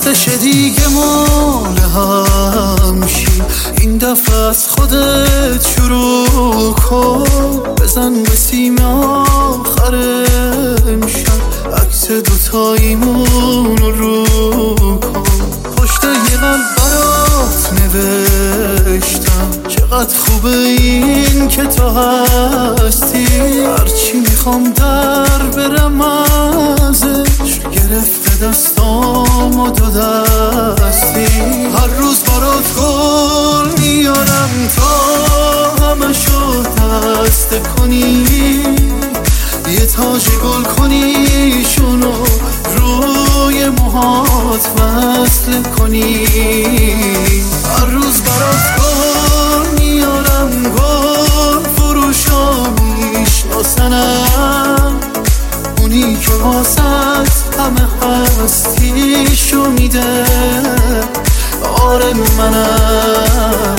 آتش دیگه مال همشی، این دفعه از خودت شروع کن. بزن به سیم آخر امشب، عکس دوتاییمون رو کن. پشت یه قلب برات نوشتم، چقدر خوبه این که تو هستی. هرچی میخوام در برم ازش، گرفته دستام و دو دستی. هر روز برات گل میارم تا همه شو دسته کنی، یه تاج گل کنی شونو روی موهات وصل کنی. هر روز برات گل میارم، گل فروشا میشناسنم، اونی که واسط همه هستیشو میده. آره منم.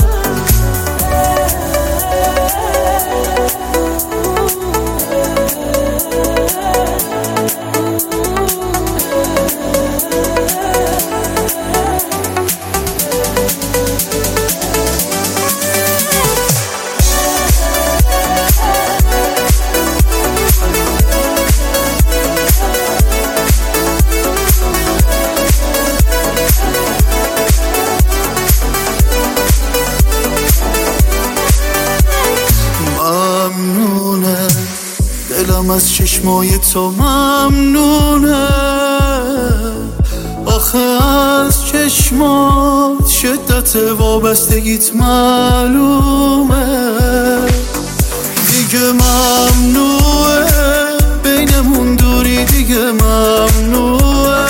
دلم از چشمای تو ممنونه، آخه از چشمات شدت وابستگیت معلومه. دیگه ممنوعه بینمون دوری، دیگه ممنوعه.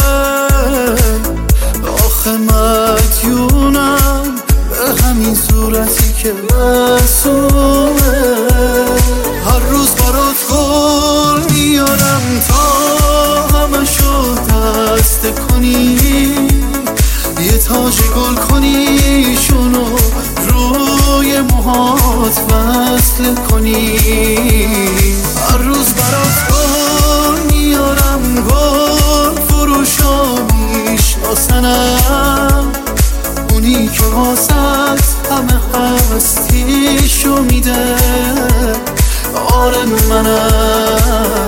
آخه مدیونم به همین صورتی که معصومه. هر روز برات گل میارم تا همه شو دسته کنی، یه تاج گل کنی شونو روی موهات وصل کنی. هر روز برات گل میارم، گل فروشا میشناسنم، اونی که واسط همه هستیشو میده. آره منم.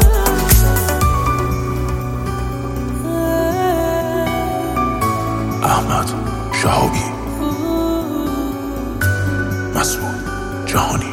احمد شهابی، مسعود جهانی.